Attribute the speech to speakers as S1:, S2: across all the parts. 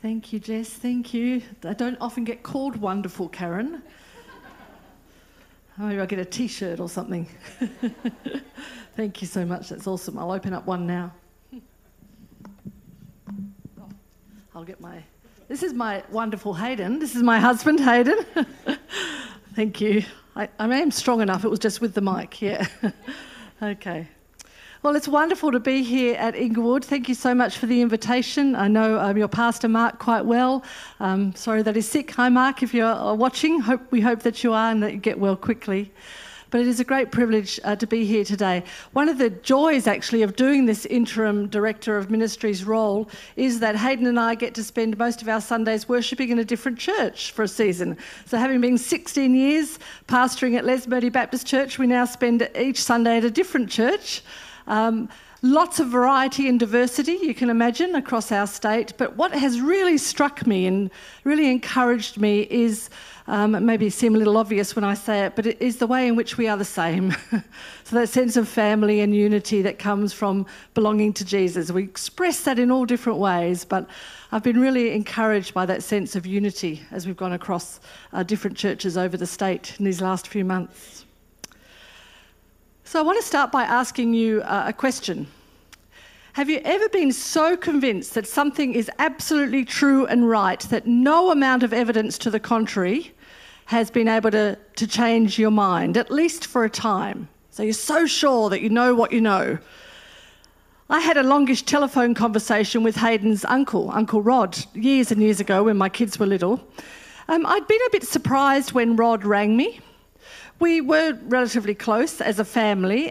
S1: Thank you, Jess. Thank you. I don't often get called wonderful, Karen. Maybe I'll get a T-shirt or something. Thank you so much. That's awesome. I'll open up one now. This is my wonderful Hayden. This is my husband, Hayden. Thank you. I am strong enough. It was just with the mic, yeah. Okay. Well, it's wonderful to be here at Inglewood. Thank you so much for the invitation. I know your pastor, Mark, quite well. Sorry that he's sick. Hi, Mark, if you're watching. We hope that you are and that you get well quickly. But it is a great privilege to be here today. One of the joys, actually, of doing this interim Director of Ministries role is that Hayden and I get to spend most of our Sundays worshipping in a different church for a season. So having been 16 years pastoring at Les Moody Baptist Church, we now spend each Sunday at a different church. Lots of variety and diversity, you can imagine, across our state. But what has really struck me and really encouraged me is, maybe seem a little obvious when I say it, but it is the way in which we are the same. So that sense of family and unity that comes from belonging to Jesus. We express that in all different ways, but I've been really encouraged by that sense of unity as we've gone across different churches over the state in these last few months. So I want to start by asking you a question. Have you ever been so convinced that something is absolutely true and right that no amount of evidence to the contrary has been able to change your mind, at least for a time? So you're so sure that you know what you know. I had a longish telephone conversation with Hayden's uncle, Uncle Rod, years and years ago when my kids were little. I'd been a bit surprised when Rod rang me. We were relatively close as a family,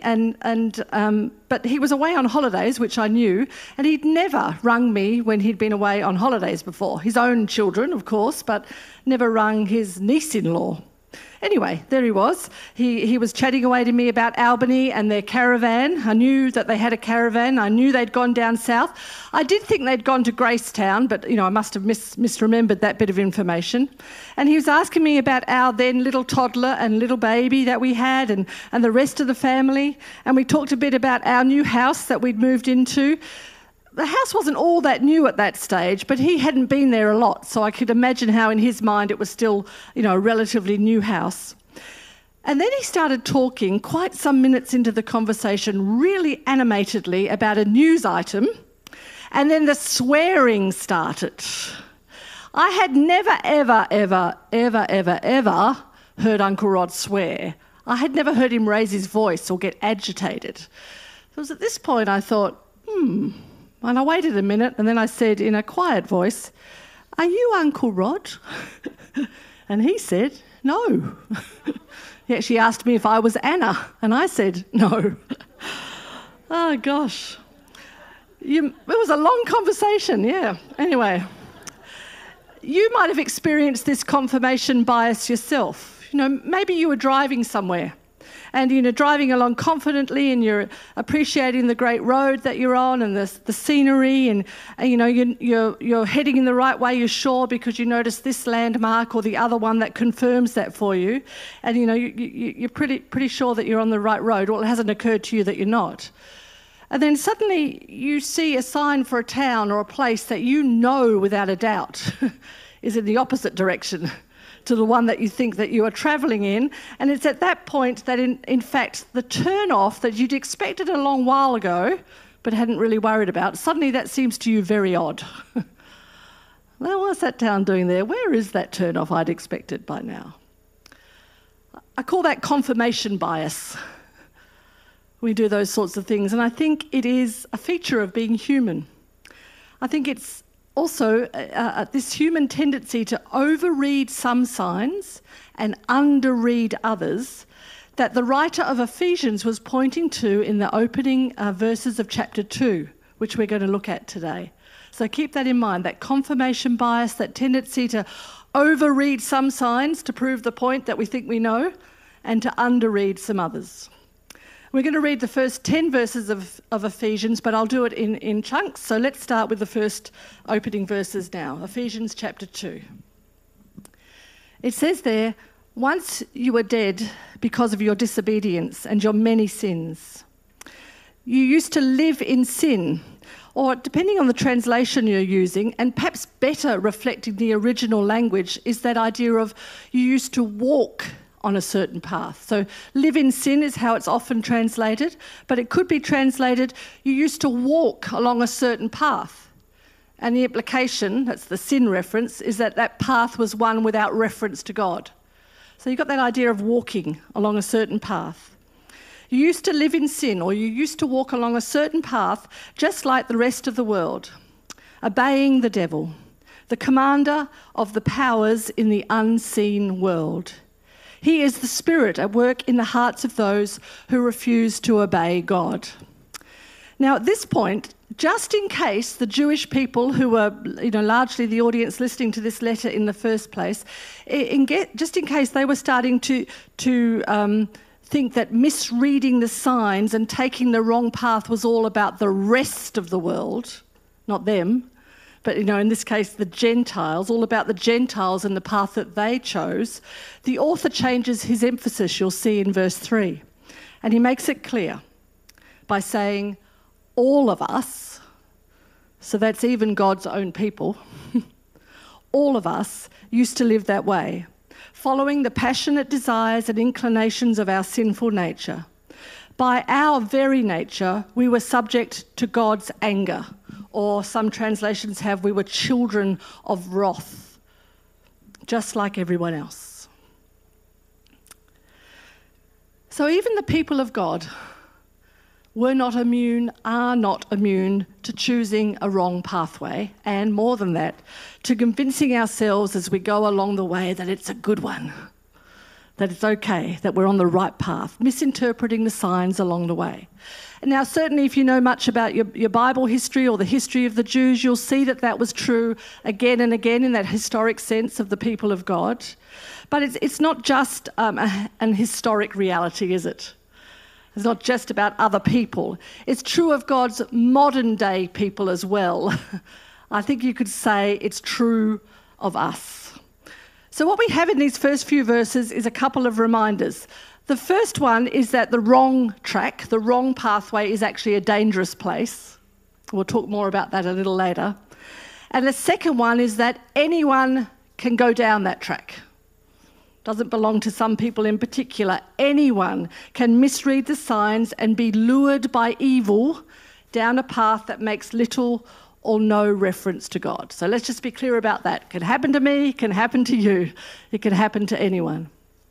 S1: but he was away on holidays, which I knew, and he'd never rung me when he'd been away on holidays before. His own children, of course, but never rung his niece-in-law. Anyway, there he was. He was chatting away to me about Albany and their caravan. I knew that they had a caravan. I knew they'd gone down south. I did think they'd gone to Gracetown, but I must have misremembered that bit of information. And he was asking me about our then little toddler and little baby that we had and the rest of the family. And we talked a bit about our new house that we'd moved into. The house wasn't all that new at that stage, but he hadn't been there a lot, so I could imagine how in his mind it was still, a relatively new house. And then he started talking quite some minutes into the conversation really animatedly about a news item, and then the swearing started. I had never, ever, ever, ever, ever, ever heard Uncle Rod swear. I had never heard him raise his voice or get agitated. It was at this point I thought, And I waited a minute and then I said in a quiet voice, "Are you Uncle Rod?" And he said, "No." He actually asked me if I was Anna and I said, "No." Oh gosh. It was a long conversation, yeah. Anyway, you might have experienced this confirmation bias yourself. Maybe you were driving somewhere and driving along confidently and you're appreciating the great road that you're on and the scenery and you're heading in the right way, you're sure, because you notice this landmark or the other one that confirms that for you, and you're pretty sure that you're on the right road, or it hasn't occurred to you that you're not. And then suddenly you see a sign for a town or a place that you know without a doubt is in the opposite direction to the one that you think that you are travelling in. And it's at that point that, in fact, the turn-off that you'd expected a long while ago but hadn't really worried about, suddenly that seems to you very odd. Now, what's that town doing there? Where is that turn-off I'd expected by now? I call that confirmation bias. We do those sorts of things, and I think it is a feature of being human. I think it's also this human tendency to overread some signs and underread others that the writer of Ephesians was pointing to in the opening verses of chapter 2, which we're going to look at today. So keep that in mind, that confirmation bias, that tendency to overread some signs to prove the point that we think we know, and to underread some others. We're going to read the first 10 verses of Ephesians, but I'll do it in chunks. So let's start with the first opening verses now. Ephesians chapter 2. It says there, "Once you were dead because of your disobedience and your many sins. You used to live in sin, or depending on the translation you're using, and perhaps better reflecting the original language, is that idea of you used to walk on a certain path. So live in sin is how it's often translated, but it could be translated you used to walk along a certain path. And the implication, that's the sin reference, is that that path was one without reference to God. So you've got that idea of walking along a certain path. You used to live in sin, or you used to walk along a certain path just like the rest of the world, obeying the devil, the commander of the powers in the unseen world. He is the spirit at work in the hearts of those who refuse to obey God. Now, at this point, just in case the Jewish people who were, largely the audience listening to this letter in the first place, just in case they were starting to think that misreading the signs and taking the wrong path was all about the rest of the world, not them, but, in this case, the Gentiles, all about the Gentiles and the path that they chose, the author changes his emphasis, you'll see in verse 3. And he makes it clear by saying, all of us, so that's even God's own people, all of us used to live that way, following the passionate desires and inclinations of our sinful nature. By our very nature, we were subject to God's anger, or some translations have, we were children of wrath, just like everyone else. So even the people of God are not immune to choosing a wrong pathway, and more than that, to convincing ourselves as we go along the way that it's a good one, that it's okay, that we're on the right path, misinterpreting the signs along the way. And now, certainly, if you know much about your Bible history or the history of the Jews, you'll see that that was true again and again in that historic sense of the people of God. But it's not just an historic reality, is it? It's not just about other people. It's true of God's modern day people as well. I think you could say it's true of us. So what we have in these first few verses is a couple of reminders. The first one is that the wrong track, the wrong pathway, is actually a dangerous place. We'll talk more about that a little later. And the second one is that anyone can go down that track. Doesn't belong to some people in particular. Anyone can misread the signs and be lured by evil down a path that makes little or no reference to God. So let's just be clear about that. It can happen to me, it can happen to you, it can happen to anyone.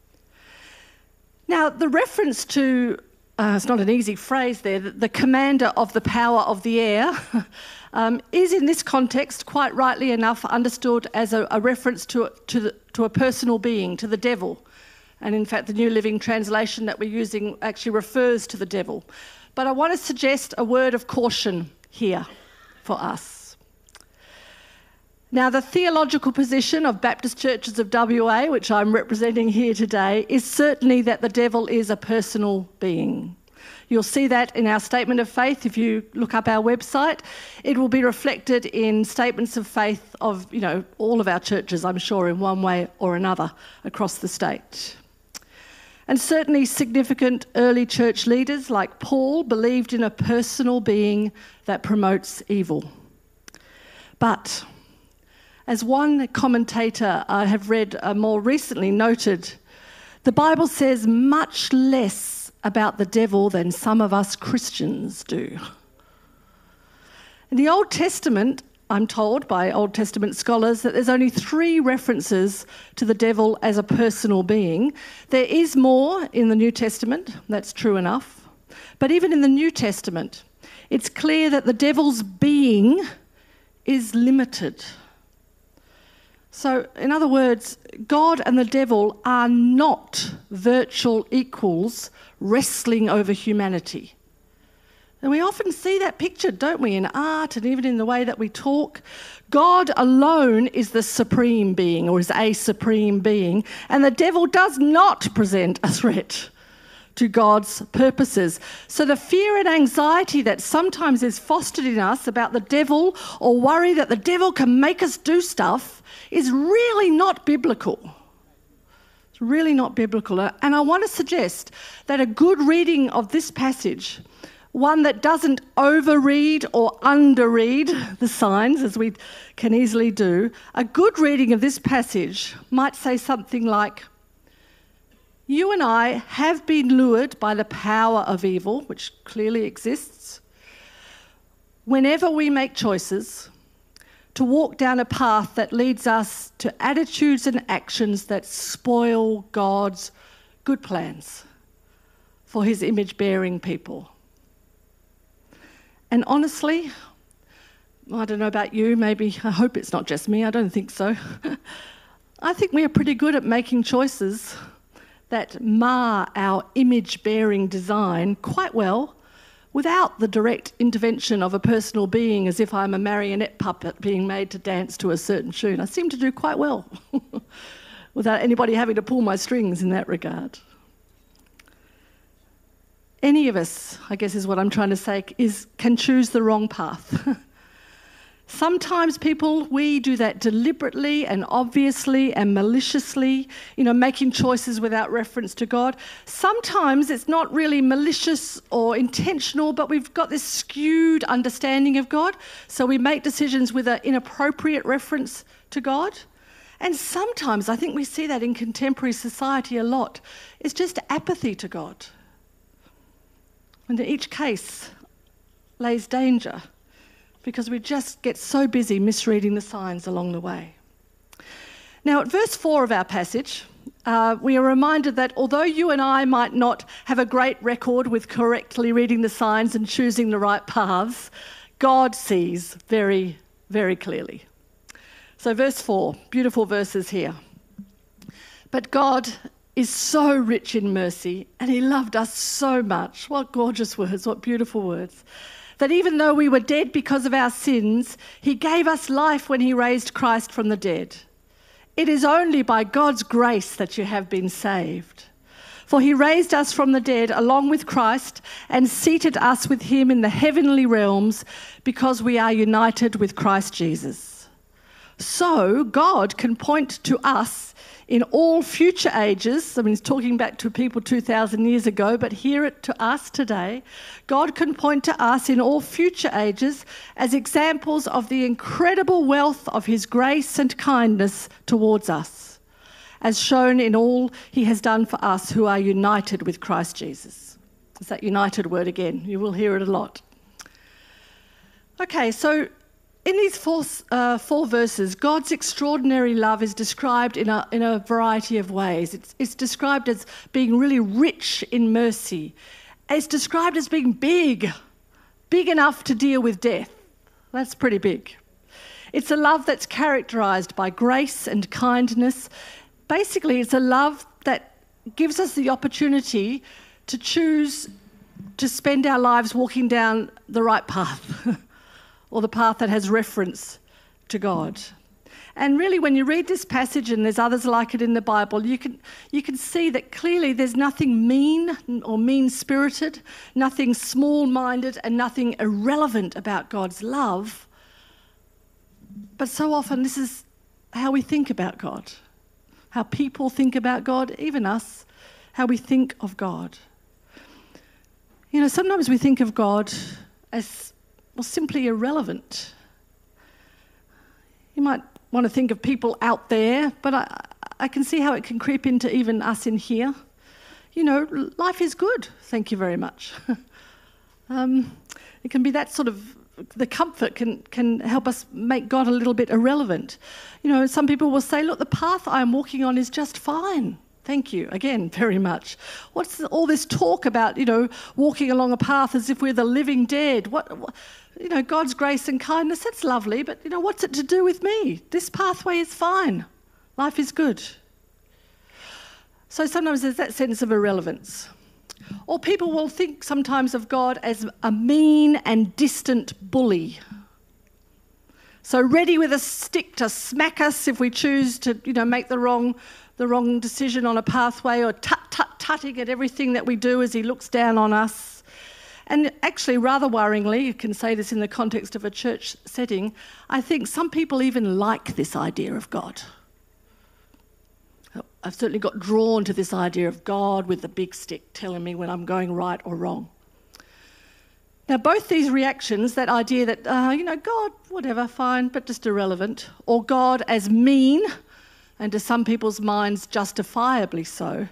S1: Now, the reference to, it's not an easy phrase there, the commander of the power of the air is in this context, quite rightly enough, understood as a reference to a personal being, to the devil. And in fact, the New Living Translation that we're using actually refers to the devil. But I want to suggest a word of caution here for us. Now, the theological position of Baptist Churches of WA, which I'm representing here today, is certainly that the devil is a personal being. You'll see that in our statement of faith. If you look up our website, it will be reflected in statements of faith of, all of our churches, I'm sure, in one way or another across the state. And certainly significant early church leaders like Paul believed in a personal being that promotes evil. But as one commentator I have read more recently noted, the Bible says much less about the devil than some of us Christians do. In the Old Testament, I'm told by Old Testament scholars that there's only 3 references to the devil as a personal being. There is more in the New Testament, that's true enough. But even in the New Testament, it's clear that the devil's being is limited. So, in other words, God and the devil are not virtual equals wrestling over humanity. And we often see that pictured, don't we, in art and even in the way that we talk. God alone is the supreme being, or is a supreme being, and the devil does not present a threat to God's purposes. So the fear and anxiety that sometimes is fostered in us about the devil, or worry that the devil can make us do stuff, is really not biblical. It's really not biblical. And I want to suggest that a good reading of this passage one that doesn't overread or underread the signs, as we can easily do. A good reading of this passage might say something like, you and I have been lured by the power of evil, which clearly exists, whenever we make choices to walk down a path that leads us to attitudes and actions that spoil God's good plans for his image-bearing people. And honestly, I don't know about you, maybe, I hope it's not just me, I don't think so. I think we are pretty good at making choices that mar our image-bearing design quite well without the direct intervention of a personal being, as if I'm a marionette puppet being made to dance to a certain tune. I seem to do quite well without anybody having to pull my strings in that regard. Any of us, I guess is what I'm trying to say, can choose the wrong path. Sometimes we do that deliberately and obviously and maliciously, making choices without reference to God. Sometimes it's not really malicious or intentional, but we've got this skewed understanding of God, so we make decisions with an inappropriate reference to God. And sometimes, I think we see that in contemporary society a lot, it's just apathy to God. And in each case lays danger, because we just get so busy misreading the signs along the way. Now, at verse 4 of our passage, we are reminded that although you and I might not have a great record with correctly reading the signs and choosing the right paths, God sees very, very clearly. So verse 4, beautiful verses here. But God is so rich in mercy, and he loved us so much. What gorgeous words, what beautiful words. That even though we were dead because of our sins, he gave us life when he raised Christ from the dead. It is only by God's grace that you have been saved. For he raised us from the dead along with Christ and seated us with him in the heavenly realms because we are united with Christ Jesus. So God can point to us in all future ages. I mean, he's talking back to people 2,000 years ago, but hear it to us today. God can point to us in all future ages as examples of the incredible wealth of his grace and kindness towards us, as shown in all he has done for us who are united with Christ Jesus. It's that united word again. You will hear it a lot. Okay, so in these four verses, God's extraordinary love is described in a variety of ways. It's described as being really rich in mercy. It's described as being big enough to deal with death. That's pretty big. It's a love that's characterised by grace and kindness. Basically, it's a love that gives us the opportunity to choose to spend our lives walking down the right path. Or the path that has reference to God. And really, when you read this passage, and there's others like it in the Bible, you can see that clearly there's nothing mean or mean-spirited, nothing small-minded, and nothing irrelevant about God's love. But so often this is how we think about God, how people think about God, even us, how we think of God. Sometimes we think of God as simply irrelevant. You might want to think of people out there, but I can see how it can creep into even us in here. Life is good, thank you very much. It can be that sort of, the comfort can help us make God a little bit irrelevant. Some people will say, look, the path I'm walking on is just fine. Thank you, again, very much. What's all this talk about, walking along a path as if we're the living dead? What God's grace and kindness, that's lovely, but, what's it to do with me? This pathway is fine. Life is good. So sometimes there's that sense of irrelevance. Or people will think sometimes of God as a mean and distant bully. So ready with a stick to smack us if we choose to, make the wrong decision on a pathway, or tutting at everything that we do as he looks down on us. And actually, rather worryingly, you can say this in the context of a church setting, I think some people even like this idea of God. I've certainly got drawn to this idea of God with the big stick telling me when I'm going right or wrong. Now, both these reactions, that idea that, God, whatever, fine, but just irrelevant, or God as mean, and to some people's minds justifiably so,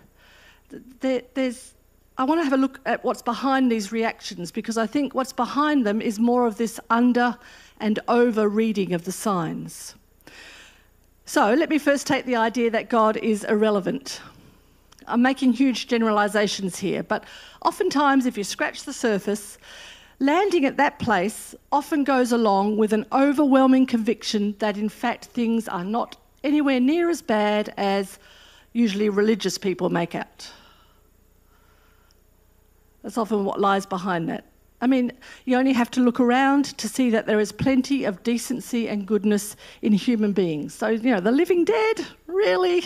S1: I want to have a look at what's behind these reactions, because I think what's behind them is more of this under and over reading of the signs. So let me first take the idea that God is irrelevant. I'm making huge generalisations here, but oftentimes if you scratch the surface, landing at that place often goes along with an overwhelming conviction that in fact things are not anywhere near as bad as usually religious people make out. That's often what lies behind that. I mean, you only have to look around to see that there is plenty of decency and goodness in human beings. So, the living dead, really?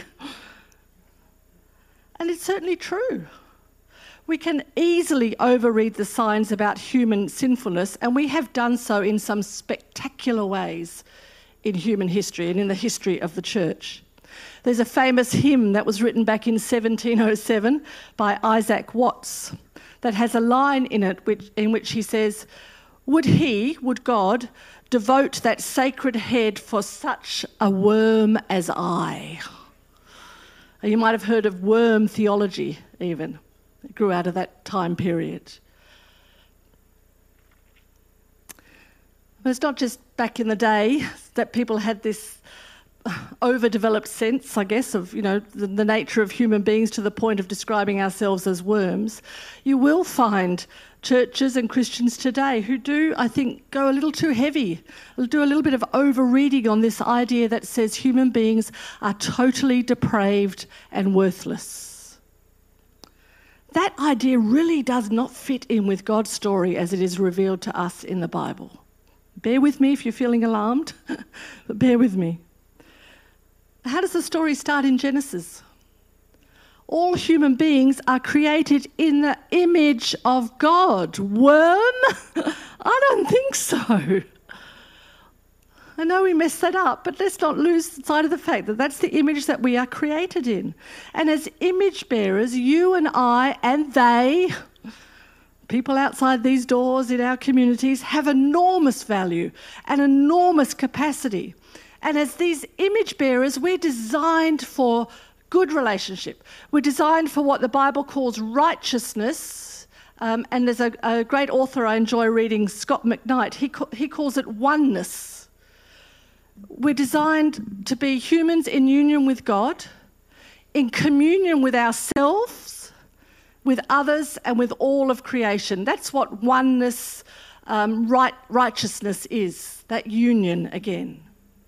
S1: And it's certainly true. We can easily overread the signs about human sinfulness, and we have done so in some spectacular ways in human history and in the history of the church. There's a famous hymn that was written back in 1707 by Isaac Watts that has a line in it in which he says, would God, devote that sacred head for such a worm as I? You might have heard of worm theology even. It grew out of that time period. But it's not just back in the day that people had this overdeveloped sense, I guess, of the nature of human beings to the point of describing ourselves as worms. You will find churches and Christians today who do, I think, go a little too heavy, do a little bit of over-reading on this idea that says human beings are totally depraved and worthless. That idea really does not fit in with God's story as it is revealed to us in the Bible. Bear with me if you're feeling alarmed, but bear with me. How does the story start in Genesis? All human beings are created in the image of God. Worm? I don't think so. I know we messed that up, but let's not lose sight of the fact that that's the image that we are created in. And as image bearers, you and I and they, people outside these doors in our communities, have enormous value and enormous capacity. And as these image bearers, we're designed for good relationship. We're designed for what the Bible calls righteousness. And there's a great author I enjoy reading, Scott McKnight. He calls it oneness. We're designed to be humans in union with God, in communion with ourselves, with others, and with all of creation. That's what oneness, righteousness is, that union again.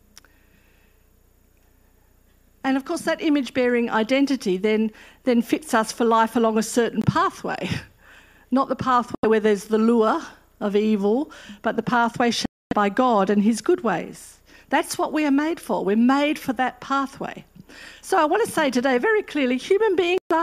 S1: And of course that image-bearing identity then fits us for life along a certain pathway. Not the pathway where there's the lure of evil, but the pathway shaped by God and his good ways. That's what we are made for. We're made for that pathway. So I want to say today very clearly, human beings are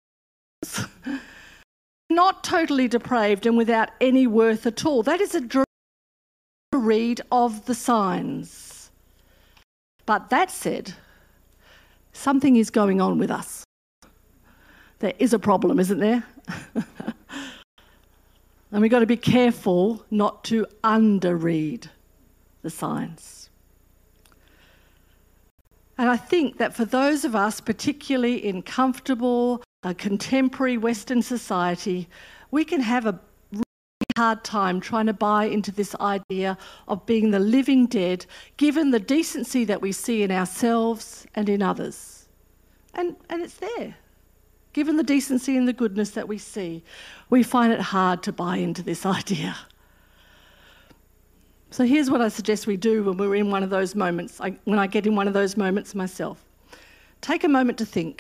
S1: not totally depraved and without any worth at all. That is a direct read of the signs. But that said, something is going on with us. There is a problem, isn't there? And we've got to be careful not to underread the signs. And I think that for those of us, particularly in comfortable, contemporary Western society, we can have a really hard time trying to buy into this idea of being the living dead, given the decency that we see in ourselves and in others. And it's there. Given the decency and the goodness that we see, we find it hard to buy into this idea. So here's what I suggest we do when we're in one of those moments, when I get in one of those moments myself. Take a moment to think.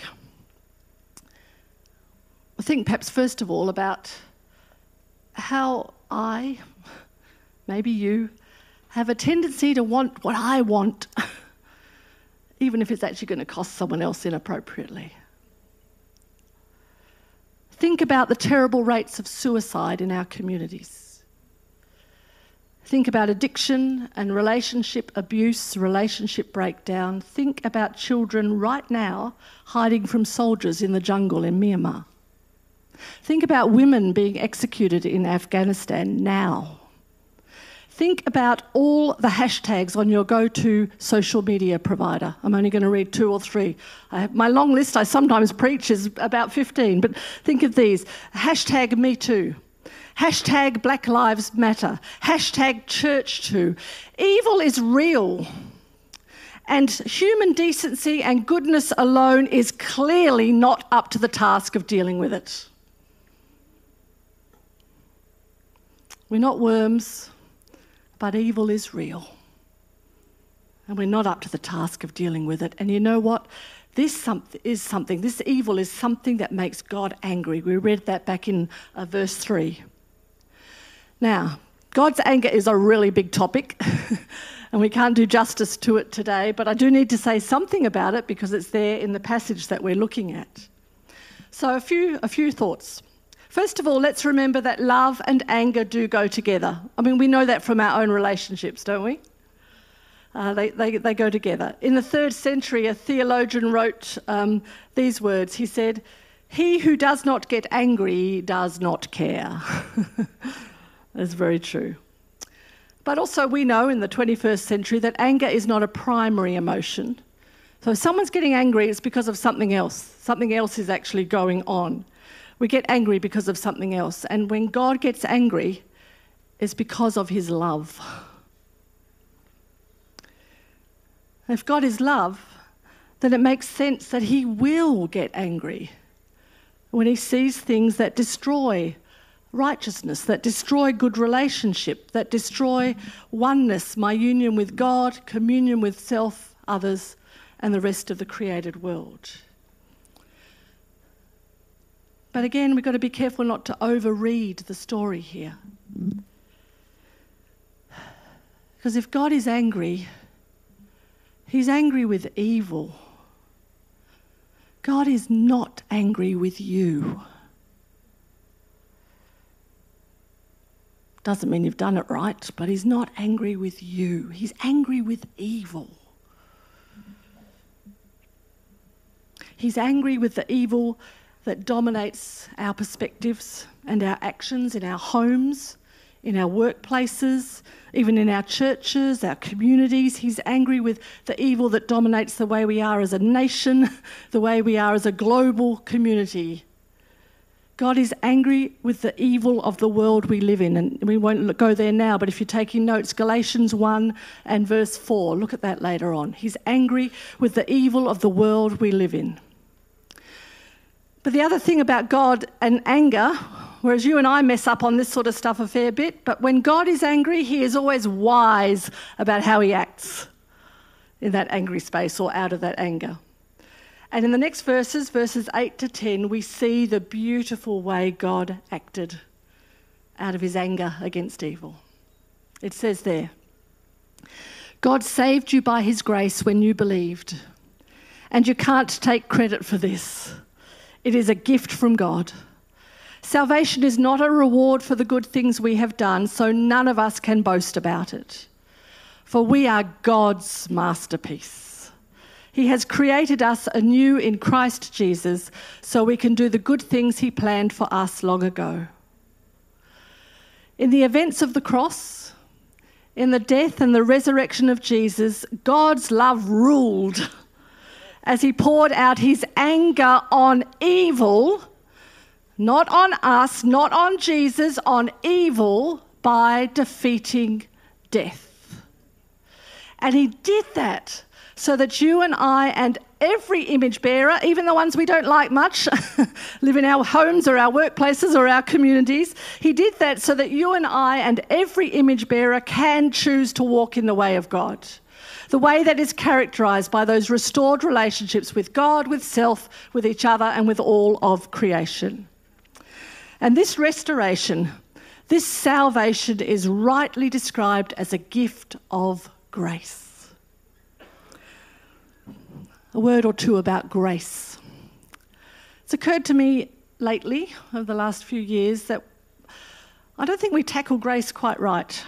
S1: Think perhaps first of all about how I, maybe you, have a tendency to want what I want, even if it's actually going to cost someone else inappropriately. Think about the terrible rates of suicide in our communities. Think about addiction and relationship abuse, relationship breakdown. Think about children right now hiding from soldiers in the jungle in Myanmar. Think about women being executed in Afghanistan now. Think about all the hashtags on your go-to social media provider. I'm only going to read 2 or 3. My long list I sometimes preach is about 15, but think of these. Hashtag #MeToo. Hashtag Black Lives Matter. Hashtag Church2. Evil is real. And human decency and goodness alone is clearly not up to the task of dealing with it. We're not worms, but evil is real. And we're not up to the task of dealing with it. And you know what? This evil is something that makes God angry. We read that back in verse 3. Now, God's anger is a really big topic, and we can't do justice to it today, but I do need to say something about it because it's there in the passage that we're looking at. So a few thoughts. First of all, let's remember that love and anger do go together. I mean, we know that from our own relationships, don't we? They go together. In the 3rd century, a theologian wrote these words. He said, "He who does not get angry does not care." That's very true. But also we know in the 21st century that anger is not a primary emotion. So if someone's getting angry, it's because of something else. Something else is actually going on. We get angry because of something else. And when God gets angry, it's because of his love. If God is love, then it makes sense that he will get angry when he sees things that destroy righteousness, that destroy good relationship, that destroy oneness, my union with God, communion with self, others, and the rest of the created world. But again, we've got to be careful not to overread the story here. Because if God is angry, he's angry with evil. God is not angry with you. Doesn't mean you've done it right, but he's not angry with you. He's angry with evil. He's angry with the evil that dominates our perspectives and our actions in our homes, in our workplaces, even in our churches, our communities. He's angry with the evil that dominates the way we are as a nation, the way we are as a global community. God is angry with the evil of the world we live in, and we won't go there now, but if you're taking notes, Galatians 1 and verse 4, look at that later on. He's angry with the evil of the world we live in. But the other thing about God and anger, whereas you and I mess up on this sort of stuff a fair bit, but when God is angry, he is always wise about how he acts in that angry space or out of that anger. And in the next verses 8 to 10, we see the beautiful way God acted out of his anger against evil. It says there, God saved you by his grace when you believed, and you can't take credit for this. It is a gift from God. Salvation is not a reward for the good things we have done, so none of us can boast about it. For we are God's masterpiece. He has created us anew in Christ Jesus so we can do the good things he planned for us long ago. In the events of the cross, in the death and the resurrection of Jesus, God's love ruled as he poured out his anger on evil, not on us, not on Jesus, on evil by defeating death. And he did that so that you and I and every image bearer, even the ones we don't like much, live in our homes or our workplaces or our communities, he did that so that you and I and every image bearer can choose to walk in the way of God. The way that is characterised by those restored relationships with God, with self, with each other, and with all of creation. And this restoration, this salvation is rightly described as a gift of grace. A word or two about grace. It's occurred to me lately, over the last few years, that I don't think we tackle grace quite right.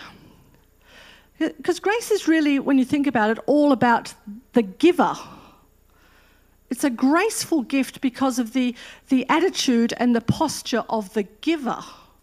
S1: Because grace is really, when you think about it, all about the giver. it's a graceful gift because of the attitude and the posture of the giver.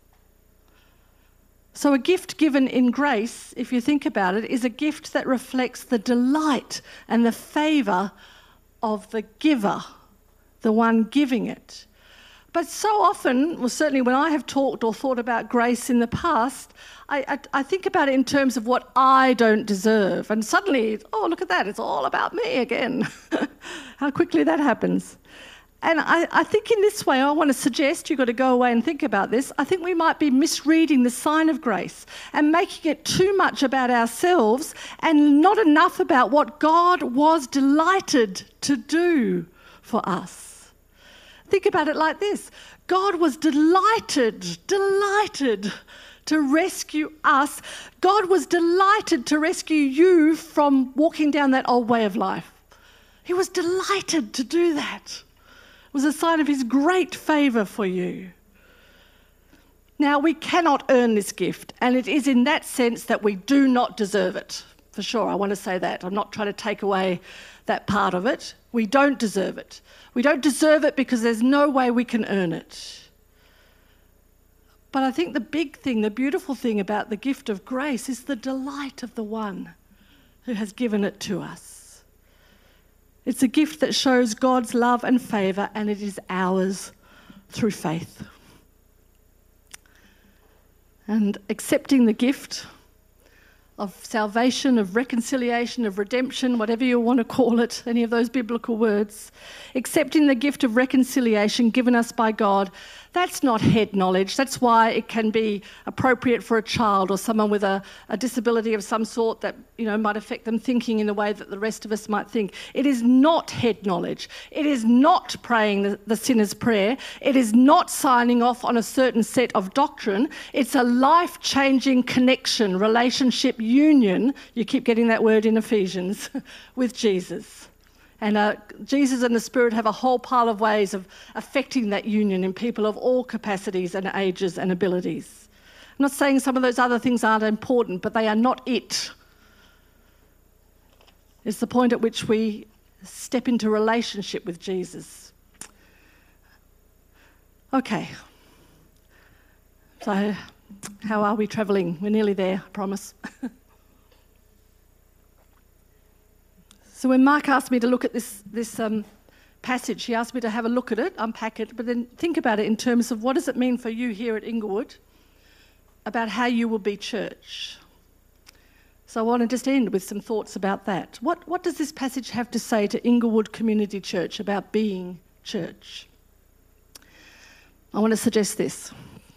S1: So a gift given in grace, if you think about it, is a gift that reflects the delight and the favour of the giver, the one giving it. But so often, well, certainly when I have talked or thought about grace in the past, I think about it in terms of what I don't deserve. And suddenly, oh, look at that, it's all about me again. How quickly that happens. And I think in this way, I want to suggest, you've got to go away and think about this, I think we might be misreading the sign of grace and making it too much about ourselves and not enough about what God was delighted to do for us. Think about it like this. God was delighted to rescue us. God was delighted to rescue you from walking down that old way of life. He was delighted to do that. It was a sign of his great favour for you. Now, we cannot earn this gift, and it is in that sense that we do not deserve it. For sure, I want to say that. I'm not trying to take away that part of it. We don't deserve it. We don't deserve it because there's no way we can earn it. But I think the big thing, the beautiful thing about the gift of grace is the delight of the one who has given it to us. It's a gift that shows God's love and favour, and it is ours through faith. And accepting the gift of salvation, of reconciliation, of redemption, whatever you want to call it, any of those biblical words, accepting the gift of reconciliation given us by God, that's not head knowledge. That's why it can be appropriate for a child or someone with a disability of some sort that, might affect them thinking in the way that the rest of us might think. It is not head knowledge. It is not praying the sinner's prayer. It is not signing off on a certain set of doctrine. It's a life-changing connection, relationship, union, you keep getting that word in Ephesians, with Jesus. And Jesus and the Spirit have a whole pile of ways of affecting that union in people of all capacities and ages and abilities. I'm not saying some of those other things aren't important, but they are not it. It's the point at which we step into relationship with Jesus. Okay. So, how are we travelling? We're nearly there, I promise. So when Mark asked me to look at this passage, he asked me to have a look at it, unpack it, but then think about it in terms of what does it mean for you here at Inglewood about how you will be church. So I want to just end with some thoughts about that. What does this passage have to say to Inglewood Community Church about being church? I want to suggest this.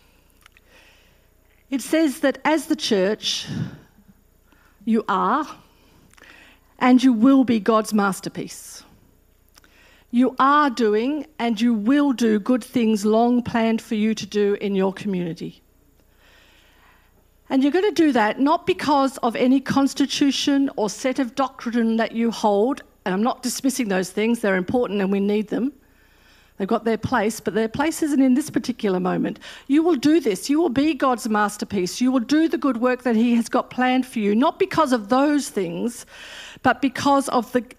S1: It says that as the church, you are and you will be God's masterpiece. You are doing and you will do good things long planned for you to do in your community. And you're going to do that not because of any constitution or set of doctrine that you hold, and I'm not dismissing those things, they're important and we need them. They've got their place, but their place isn't in this particular moment. You will do this. You will be God's masterpiece. You will do the good work that he has got planned for you, not because of those things, but because of the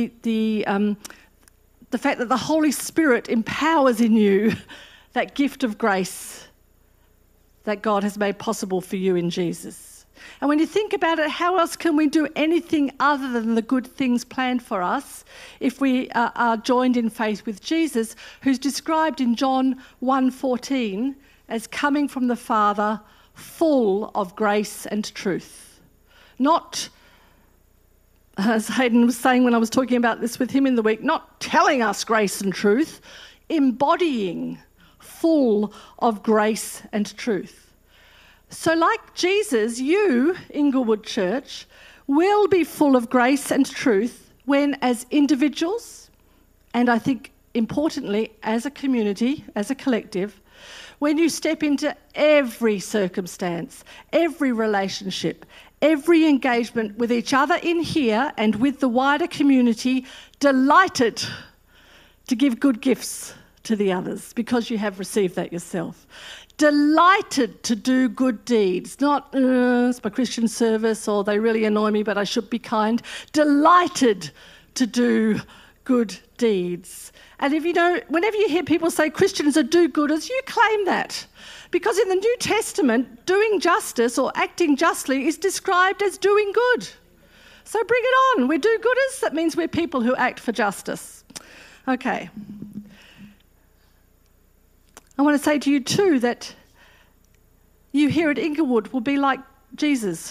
S1: fact that the Holy Spirit empowers in you that gift of grace that God has made possible for you in Jesus. And when you think about it, how else can we do anything other than the good things planned for us if we are joined in faith with Jesus, who's described in John 1:14 as coming from the Father, full of grace and truth. Not, as Hayden was saying when I was talking about this with him in the week, not telling us grace and truth, embodying full of grace and truth. So like Jesus, you, Inglewood Church, will be full of grace and truth when as individuals, and I think importantly as a community, as a collective, when you step into every circumstance, every relationship, every engagement with each other in here and with the wider community, delighted to give good gifts to the others because you have received that yourself. Delighted to do good deeds, not it's my Christian service or they really annoy me but I should be kind. Delighted to do good deeds. And whenever you hear people say Christians are do-gooders, you claim that. Because in the New Testament, doing justice or acting justly is described as doing good. So bring it on. We're do-gooders. That means we're people who act for justice. Okay. I want to say to you too that you here at Inglewood will be like Jesus,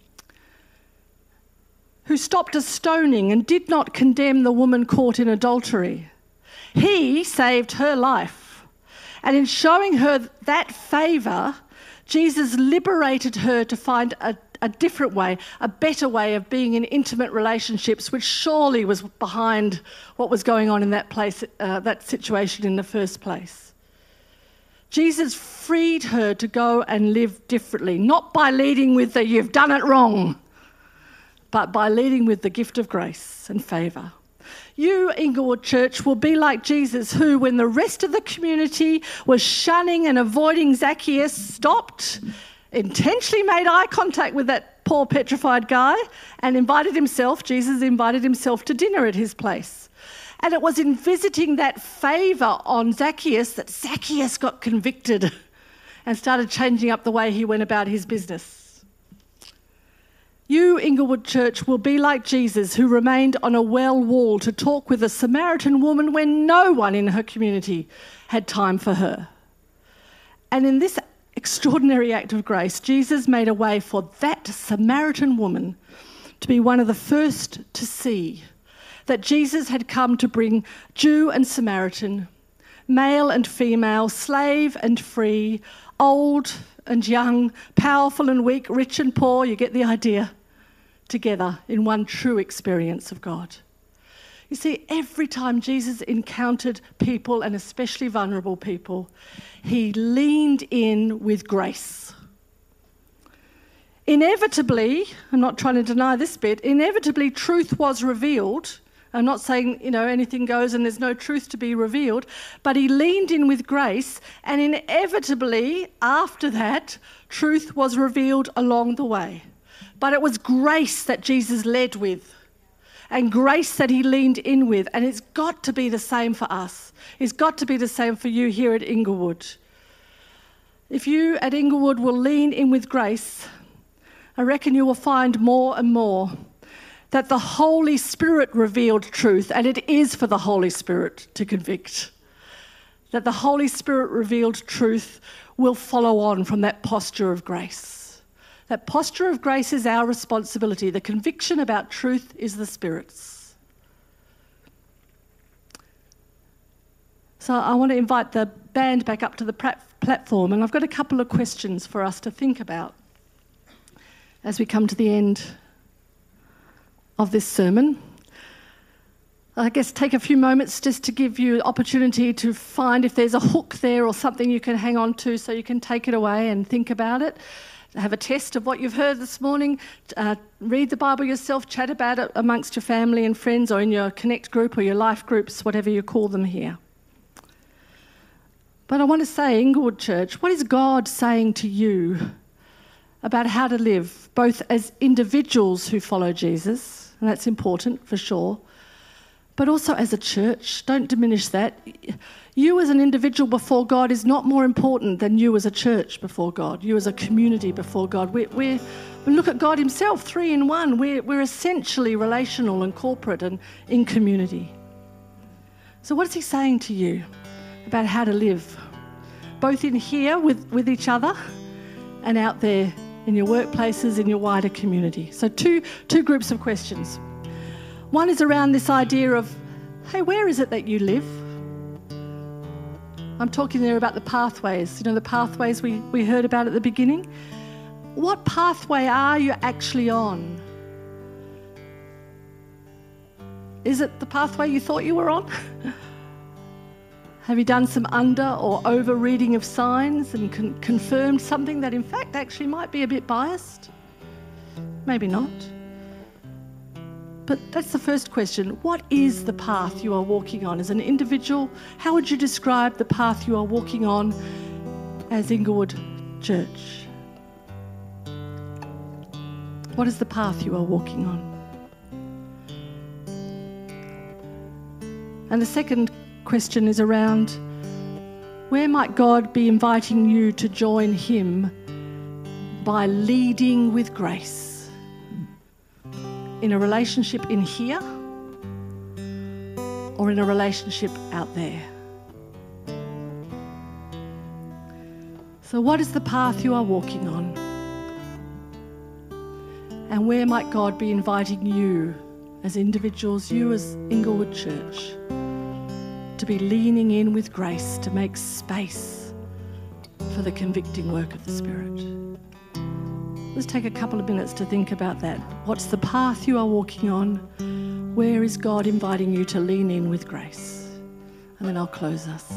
S1: who stopped a stoning and did not condemn the woman caught in adultery. He saved her life. And in showing her that favour, Jesus liberated her to find a different way, a better way of being in intimate relationships, which surely was behind what was going on in that place, that situation in the first place. Jesus freed her to go and live differently, not by leading with the "you've done it wrong," but by leading with the gift of grace and favour. You, Inglewood Church, will be like Jesus, who, when the rest of the community was shunning and avoiding Zacchaeus, stopped, intentionally made eye contact with that poor petrified guy and Jesus invited himself to dinner at his place. And it was in visiting that favour on Zacchaeus that Zacchaeus got convicted and started changing up the way he went about his business. You, Inglewood Church, will be like Jesus, who remained on a well wall to talk with a Samaritan woman when no one in her community had time for her. And in this extraordinary act of grace, Jesus made a way for that Samaritan woman to be one of the first to see that Jesus had come to bring Jew and Samaritan, male and female, slave and free, old and young, powerful and weak, rich and poor, you get the idea, together in one true experience of God. You see, every time Jesus encountered people, and especially vulnerable people, he leaned in with grace. Inevitably, I'm not trying to deny this bit, inevitably truth was revealed. I'm not saying, anything goes and there's no truth to be revealed, but he leaned in with grace, and inevitably, after that, truth was revealed along the way. But it was grace that Jesus led with, and grace that he leaned in with, and it's got to be the same for us. It's got to be the same for you here at Inglewood. If you at Inglewood will lean in with grace, I reckon you will find more and more that the Holy Spirit revealed truth, and it is for the Holy Spirit to convict. That the Holy Spirit revealed truth will follow on from that posture of grace. That posture of grace is our responsibility. The conviction about truth is the Spirit's. So I want to invite the band back up to the platform, and I've got a couple of questions for us to think about as we come to the end of this sermon. I guess take a few moments just to give you opportunity to find if there's a hook there or something you can hang on to so you can take it away and think about it. Have a test of what you've heard this morning. Read the Bible yourself, chat about it amongst your family and friends or in your Connect group or your life groups, whatever you call them here. But I want to say, Inglewood Church, what is God saying to you about how to live, both as individuals who follow Jesus, and that's important for sure, but also as a church? Don't diminish that. You as an individual before God is not more important than you as a church before God, you as a community before God. We look at God himself, three in one. We're essentially relational and corporate and in community. So what is he saying to you about how to live, both in here with each other and out there in your workplaces, in your wider community? So two groups of questions. One is around this idea of, hey, where is it that you live? I'm talking there about the pathways, the pathways we heard about at the beginning. What pathway are you actually on? Is it the pathway you thought you were on? Have you done some under or over reading of signs and confirmed something that in fact actually might be a bit biased? Maybe not. But that's the first question. What is the path you are walking on as an individual? How would you describe the path you are walking on as Inglewood Church? What is the path you are walking on? And the second question is around where might God be inviting you to join him by leading with grace? In a relationship in here or in a relationship out there? So what is the path you are walking on? And where might God be inviting you as individuals, you as Inglewood Church, to be leaning in with grace to make space for the convicting work of the Spirit? Let's take a couple of minutes to think about that. What's the path you are walking on? Where is God inviting you to lean in with grace? And then I'll close us.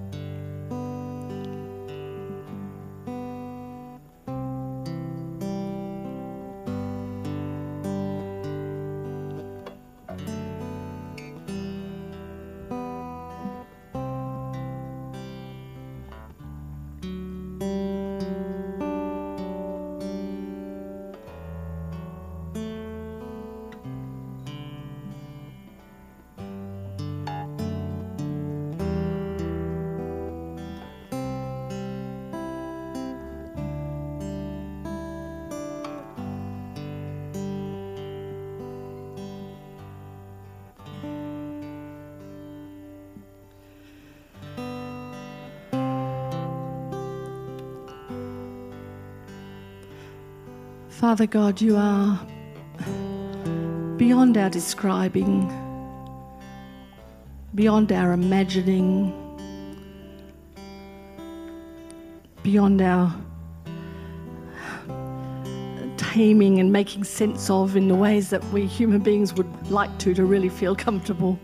S1: Father God, you are beyond our describing, beyond our imagining, beyond our taming and making sense of in the ways that we human beings would like to really feel comfortable.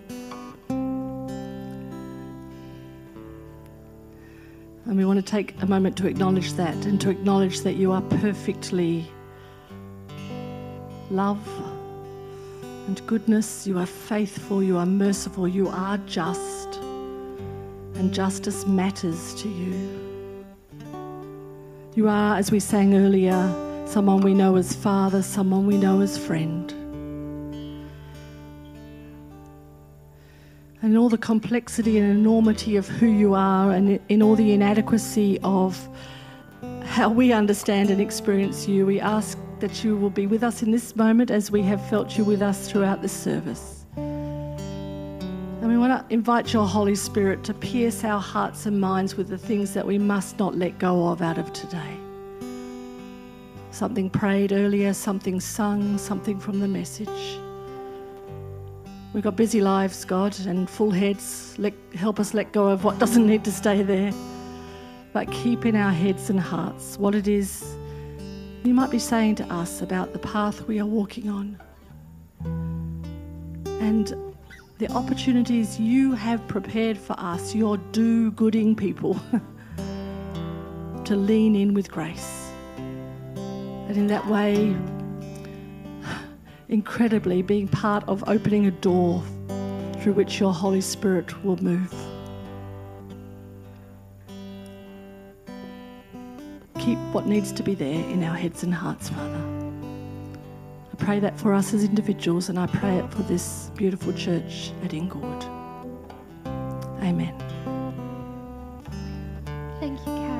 S1: And we want to take a moment to acknowledge that and to acknowledge that you are perfectly love and goodness, you are faithful, you are merciful, you are just, and justice matters to you. You are, as we sang earlier, someone we know as Father, someone we know as friend. And in all the complexity and enormity of who you are, and in all the inadequacy of how we understand and experience you, we ask that you will be with us in this moment as we have felt you with us throughout this service. And we want to invite your Holy Spirit to pierce our hearts and minds with the things that we must not let go of out of today. Something prayed earlier, something sung, something from the message. We've got busy lives, God, and full heads. Help us let go of what doesn't need to stay there. But keep in our heads and hearts what it is you might be saying to us about the path we are walking on and the opportunities you have prepared for us, your do-gooding people, to lean in with grace. And in that way, incredibly being part of opening a door through which your Holy Spirit will move. Keep what needs to be there in our heads and hearts, Father. I pray that for us as individuals, and I pray it for this beautiful church at Inglewood. Amen.
S2: Thank you, Karen.